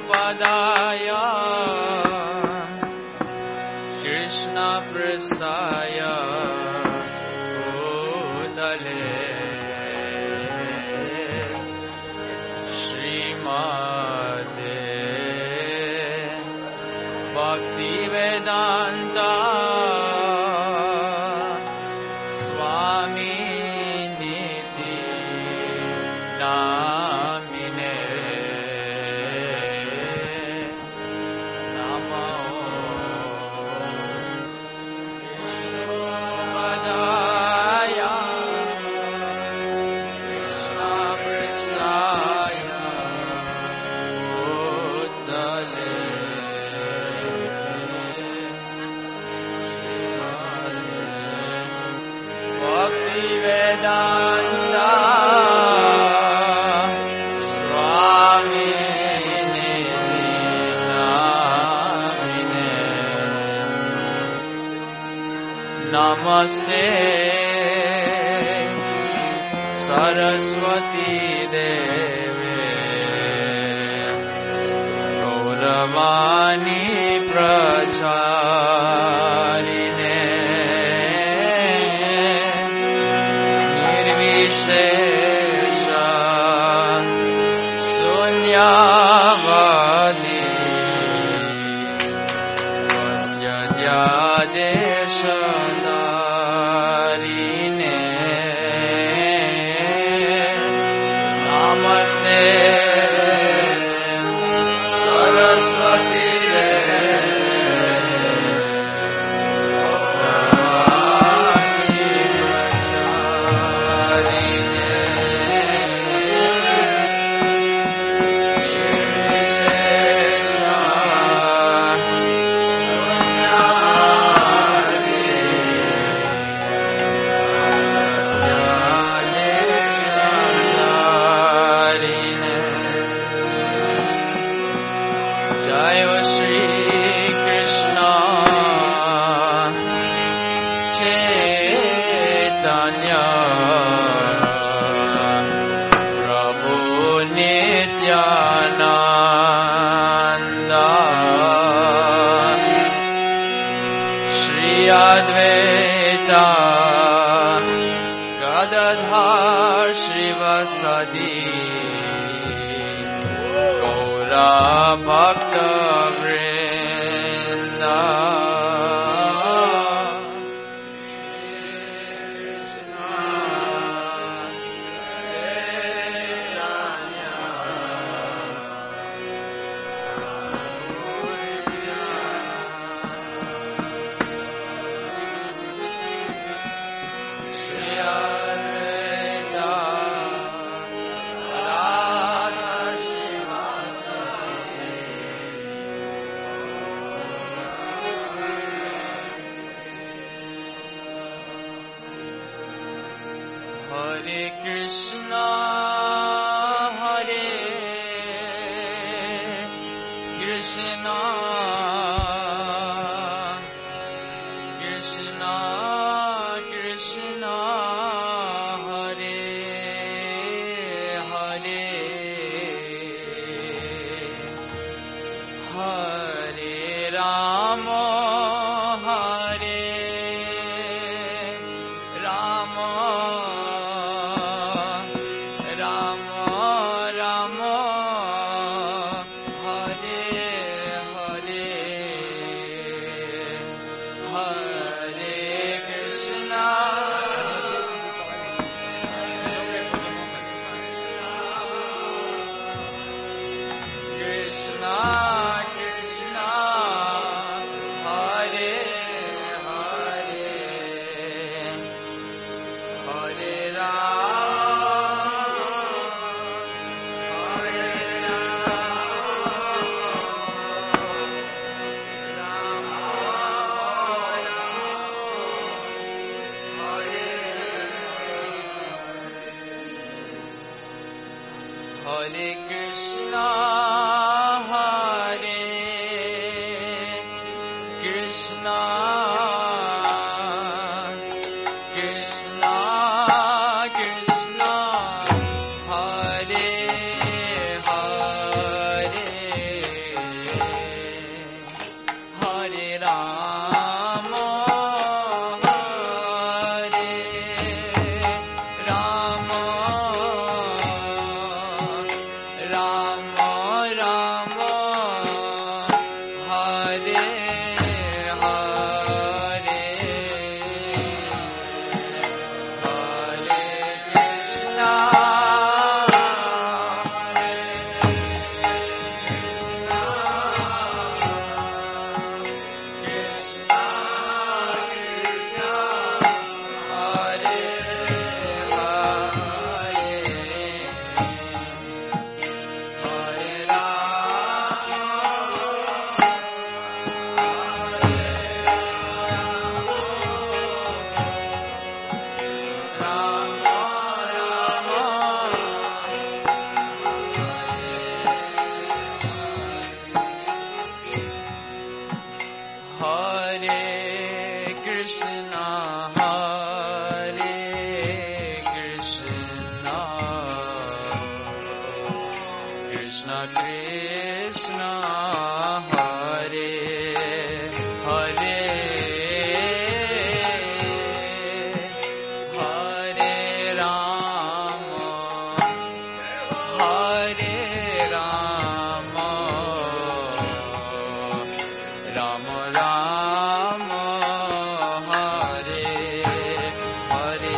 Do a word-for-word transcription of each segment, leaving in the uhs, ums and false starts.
Padaya Krishna Prastaya Bhutale Srimate Bhaktivedanta Swami Niti Namine Namo Padaya Krishna Prastaya Bhutale Bhaktivedanta Swami Niti Namine Namaste Saraswati Deve Gauravani Pracharine Nirvishesha Sunyavadi Vasyadyadeshadarine Namaste Saraswati Advaita Gadadhar Shrivasadi Gaura Bhakta Vrinda Hare Krishna, Hare Krishna, Krishna Krishna, Hare Hare, Hare Rama, Hare Rama, Hare Krishna, Hare Krishna, Krishna Krishna, Hare Hare, Krishna Krishna Hare Hare Hare Rama Hare Rama Rama Rama Hare Hare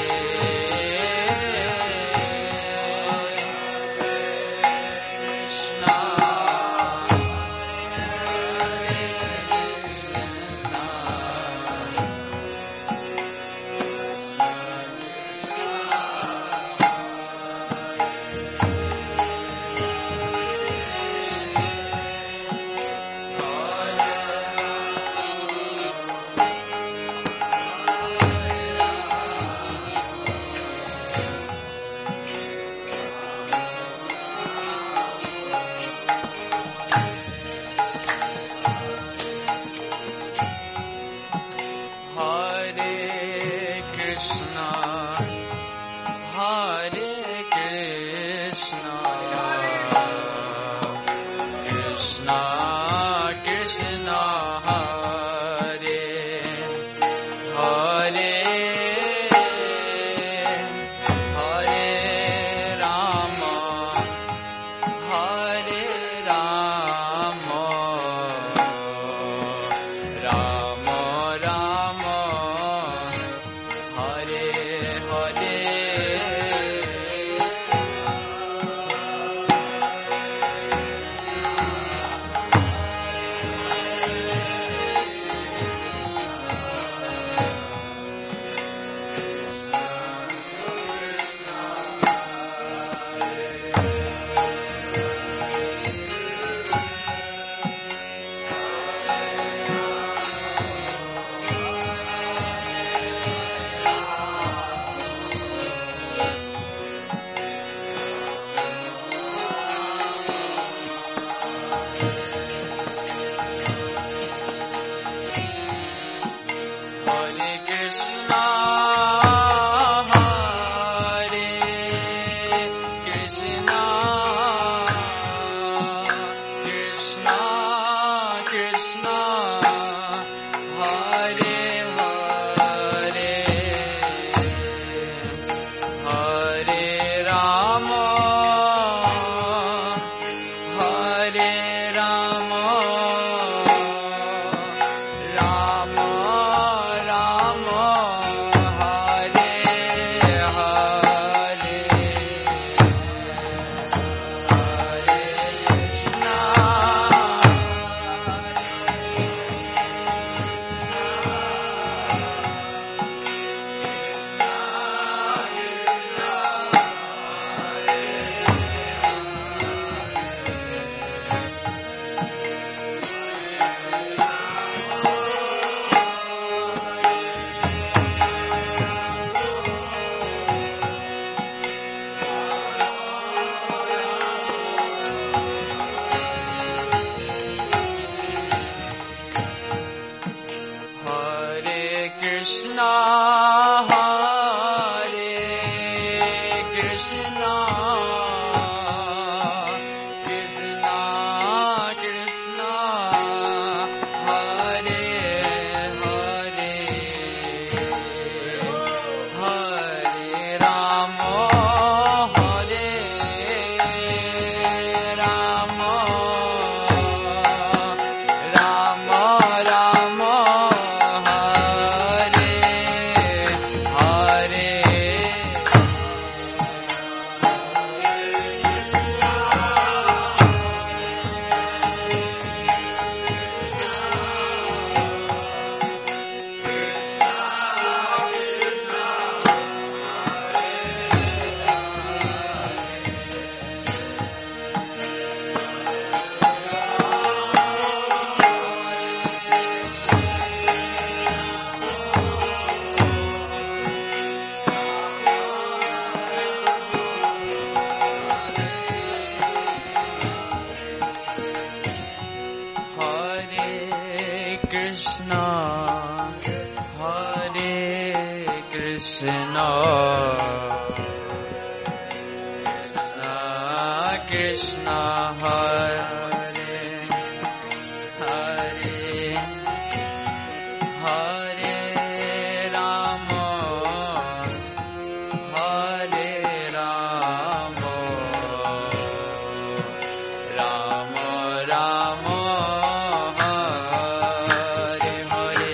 Krishna Krishna, Hare Hare, Hare Rama, Hare Rama, Rama Rama, Hare Hare.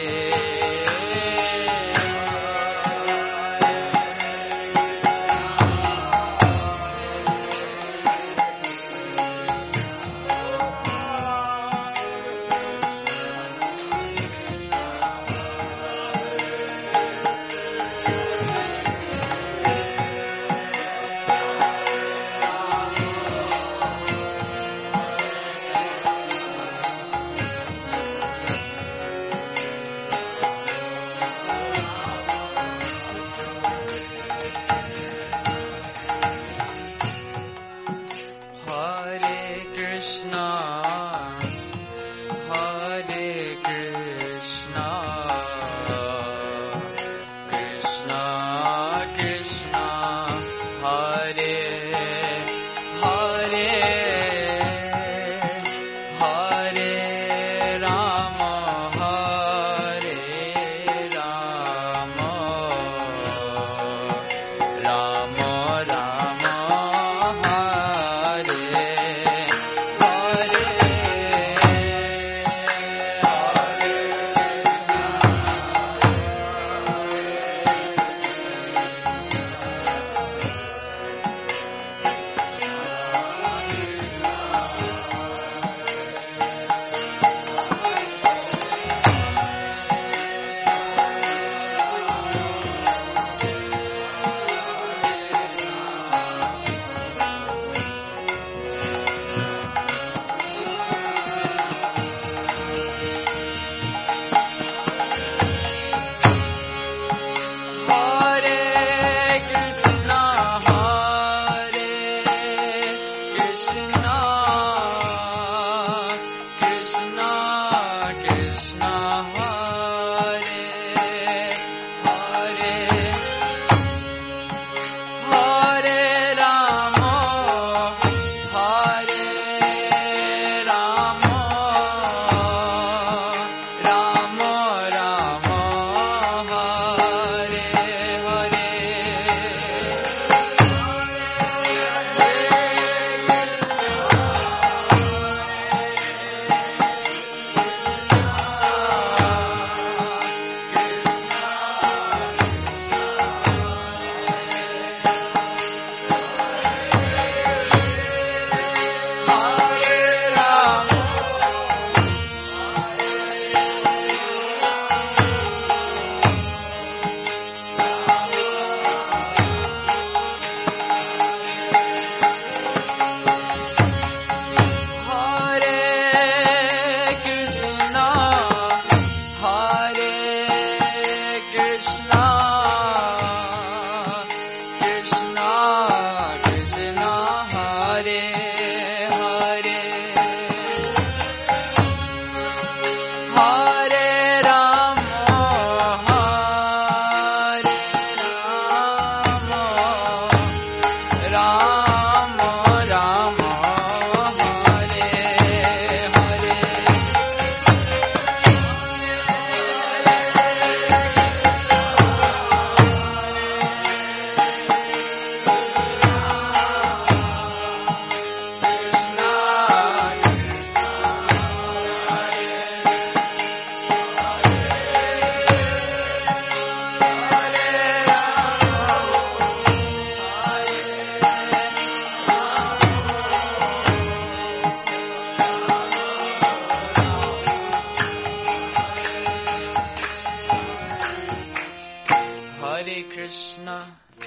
Krishna,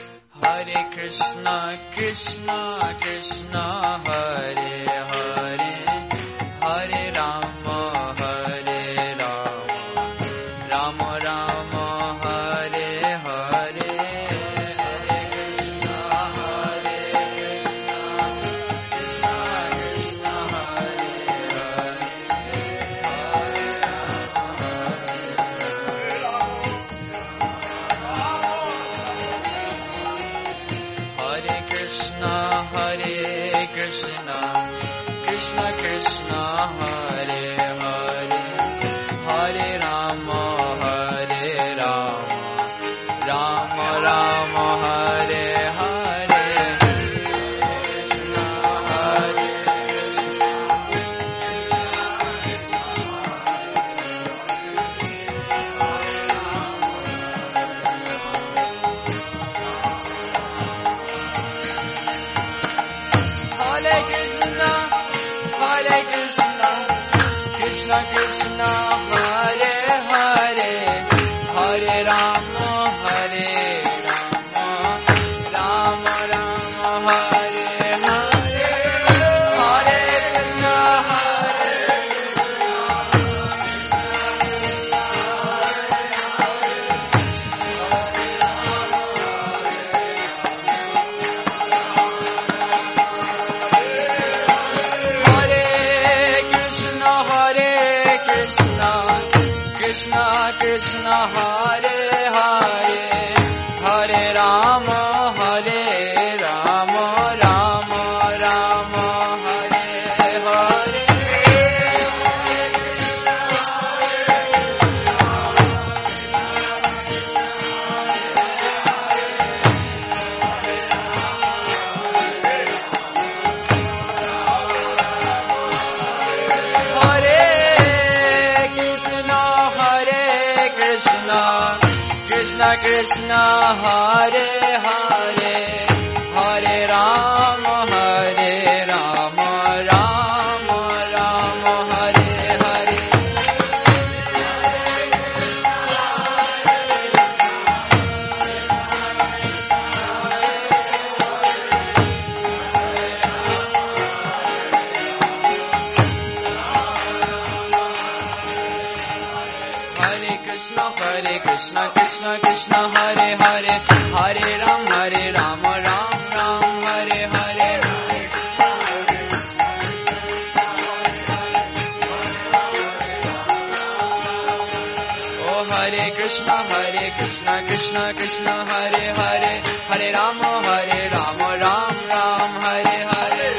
Hare Krishna, Krishna Krishna, Hare Hare, Hare Rama, Hare Rama, Rama Rama, Hare Hare, Hare Krishna, Hare Krishna, Krishna Krishna, Hare Hare, Hare Krishna, Hare Krishna, Krishna Krishna Hare Hare Hare Rama Hare Rama Rama Rama Hare Hare Krishna Hare Hare Krishna, Hare Krishna, Krishna Krishna, Hare Hare, Hare Rama, Hare Rama, Rama Rama, Hare Hare, Hare Krishna, Hare Krishna Krishna Hare Hare Hare Rama Hare Rama Rama Rama Hare Hare Krishna Krishna Hare Hare Hare Rama Hare Rama Rama Rama Hare Hare Hare Krishna Hare Krishna Krishna Krishna Hare Hare Hare Ram Hare Ram Ram Ram Hare Hare Oh Hare Krishna Hare Krishna Krishna Krishna Hare Hare Hare Ram Hare Ram Ram Ram Hare Hare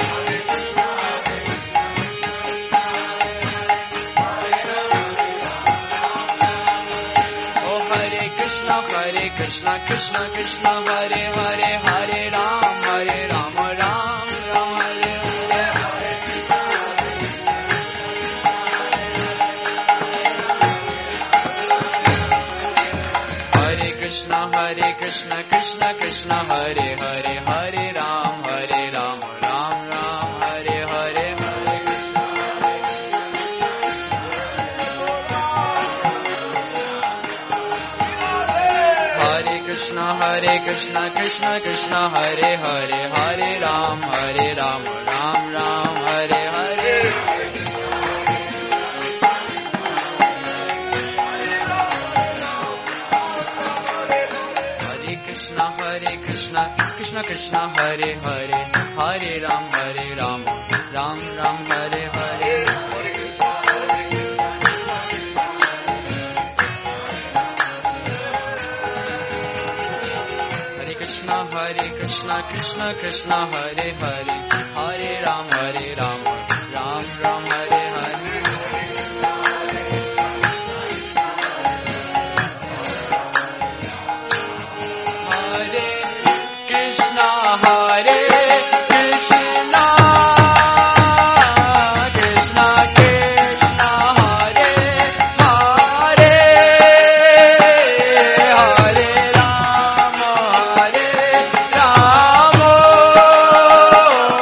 Hare Krishna Krishna Krishna Hare Hare Hare Ram Hare Ram Ram Ram Hare Hare Hare Krishna Hare Krishna Krishna Krishna Hare Hare Hare Ram Hare Ram Ram Ram Hare Hare Hare Krishna Hare Krishna Krishna Krishna Hare Hare Hare Ram Hare Ram Ram Ram Hare Hare Hare Krishna Hare Krishna Krishna Krishna Hare Hare Hare Ram Hare Ram Ram Ram Hare Hare Krishna Hare Krishna Krishna Krishna Hare Hare Hare Ram Hare Ram Ram Ram Hare Hare Hare Krishna Hare Krishna Krishna Krishna Hare Hare Hare Ram Hare Ram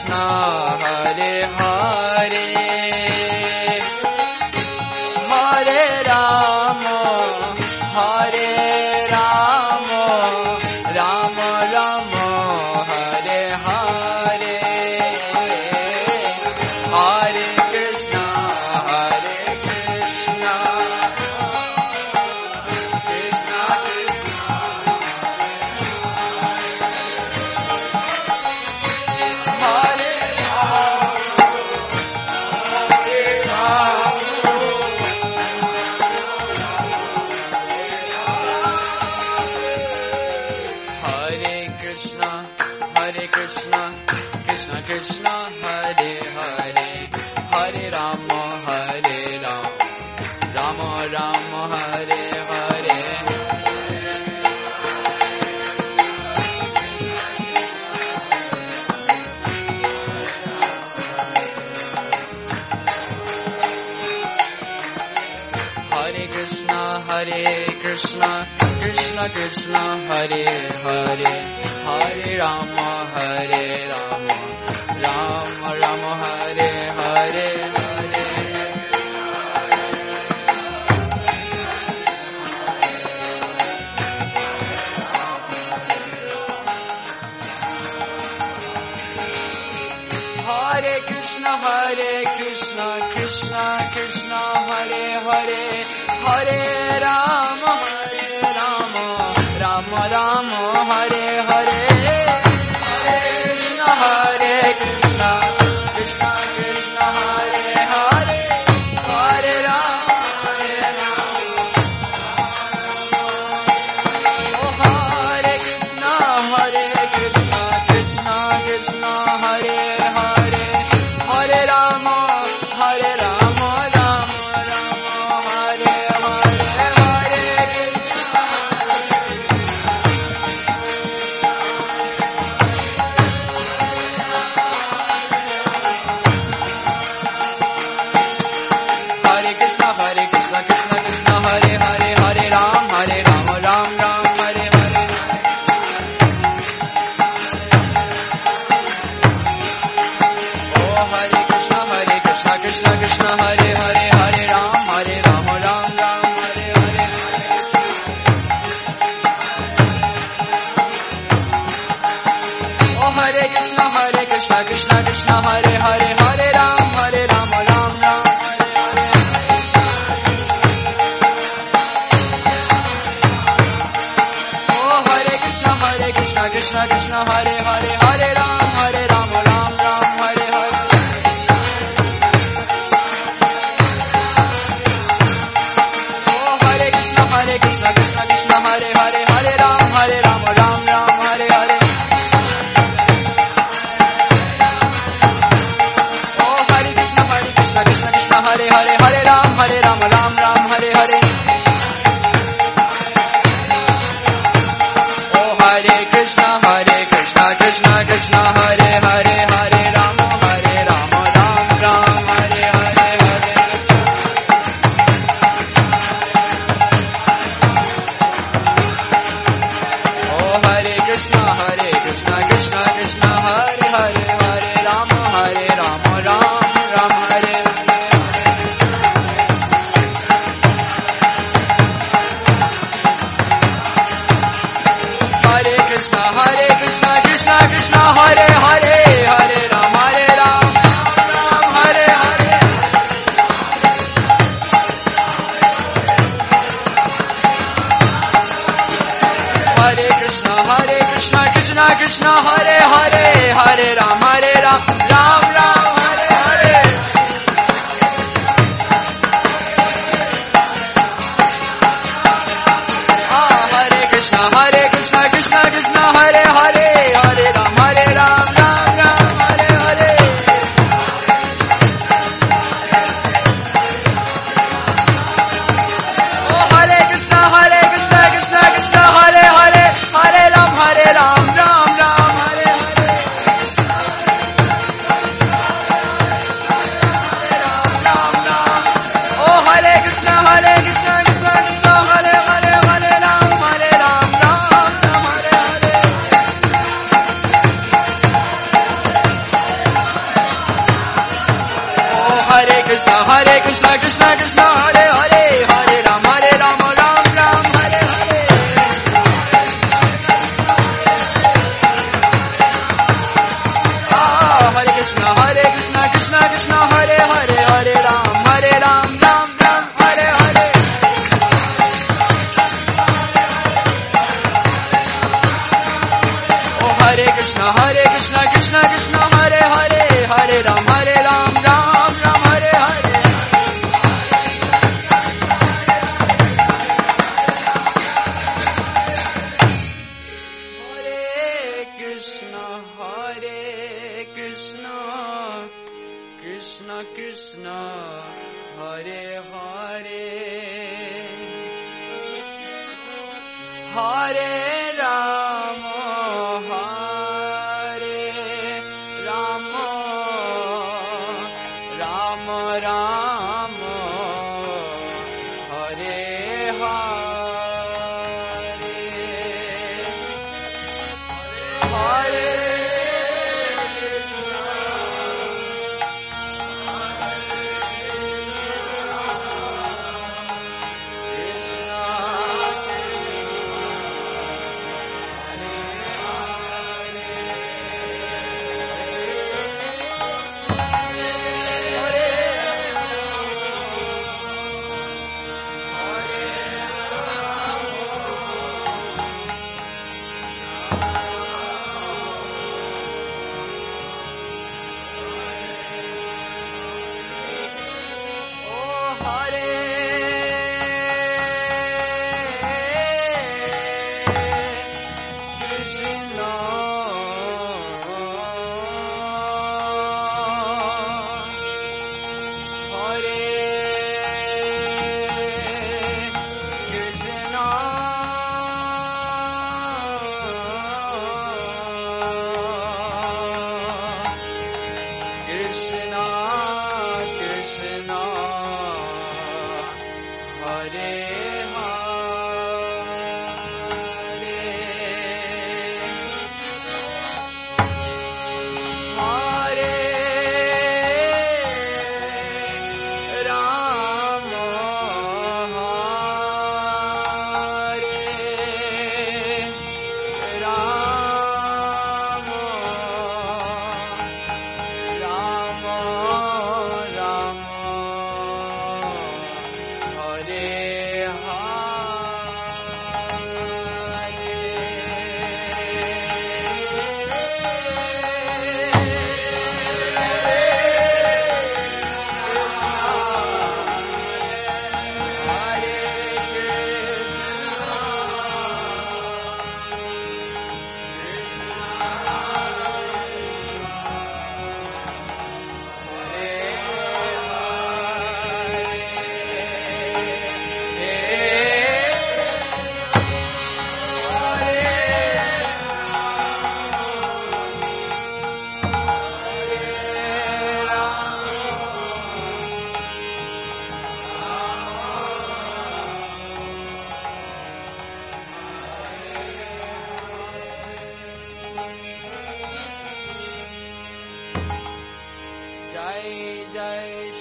Krishna, Hare Hare, Hare Rama, Hare Rama, Rama Rama, Hare Hare, Hare Krishna, Hare Krishna, Krishna Krishna, Hare Rama, Hare Rama, Hare Krishna, Hare Krishna, Krishna Krishna, Hare Hare, Hare Rama, Hare Rama, Rama Rama, Hare Hare. Hare Krishna, Hare Krishna, Krishna Krishna, Hare Hare, Hare Rama, Hare Rama, Rama Rama, Hare Hare, Hare. Hare Krishna, Hare Krishna, Krishna Krishna, Hare Hare, Hare Rama, Hare Rama, Rama Rama, Hare Hare. Hare Krishna, Hare Krishna, Krishna Krishna, Hare Hare, Hare Rama, Hare Rama. Oh, Hare Krishna, Hare Krishna, Krishna Krishna, Hare Hare, Hare Rama, Hare Rama, Rama Rama, Hare Hare, Hare Krishna. Hare Krishna, Hare Krishna, Krishna Krishna, Hare Hare, Hare Ram, Hare Ram, Ram Ram, Hare Hare. Oh, Hare Krishna, Hare Krishna, Krishna Krishna, Hare Hare, Hare Ram, Hare Ram, Ram Ram, Hare Hare. Oh, Hare Krishna, Hare Krishna, Krishna Krishna, Hare Hare, Hare Ram, Hare Ram, Ram Ram, Hare Hare. Oh, Hare Krishna, Hare Krishna, Krishna Krishna, Hare Hare, Hare Ram, Hare Ram, Ram Ram, Hare Hare. Oh, Hare Krishna, Hare Krishna, Krishna Krishna, Hare Hare, Hare Ram, Hare Ram, Ram Ram, Hare Hare. Krishna, Hare Krishna, Krishna Krishna, Hare Hare, Hare Ram, Hare Ram, Ram Ram, Hare Hare. Ah, Hare Krishna, Hare Krishna, Krishna Krishna, Hare Hare, Hare Ram, Hare Ram, Ram Ram, Hare Hare. Oh, Hare Krishna, Hare Krishna, Krishna Krishna, Hare Hare, Hare Ram, Hare Ram, Ram Ram, Hare Hare. Hare Krishna, Hare Krishna, Krishna Krishna, Hare Hare, Hare Rama, Hare Rama, Rama Rama, Hare Hare, Hare Jai Jai